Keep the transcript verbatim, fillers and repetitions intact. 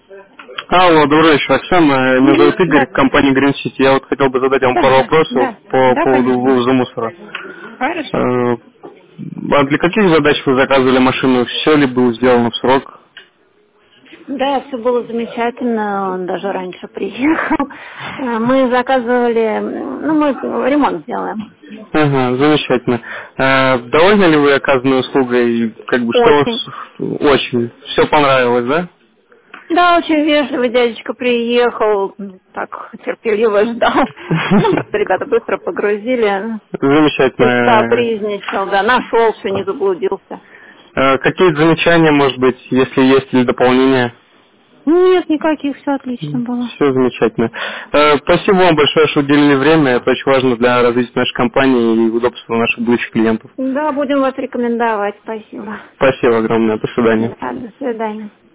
Алло, добрый вечер, Оксана. Меня Угу, зовут Игорь, да. компания Green City. Я вот хотел бы задать вам Да, пару да, вопросов да. по Да, поводу конечно. вывоза мусора. Хорошо. Э, А для каких задач вы заказывали машину? Все ли было сделано в срок? Да, все было замечательно, он даже раньше приехал. Э, Мы заказывали, м, ну, мы ремонт делаем. Ага, замечательно. Э, Довольны ли вы оказанной услугой? Как бы что Очень. вас очень? Все понравилось, да? Да, очень вежливый дядечка приехал, м, так терпеливо ждал. Ну, просто ребята быстро погрузили. Чуть Замечательно. капризничал, да, нашел, все, не заблудился. Э, Какие-то замечания, может быть, если есть, или дополнения? Нет, никаких, все отлично было. Все замечательно. Э, Спасибо вам большое, что уделили время. Это очень важно для развития нашей компании и удобства наших будущих клиентов. Да, будем вас рекомендовать, спасибо. Спасибо огромное. До свидания. Да, до свидания.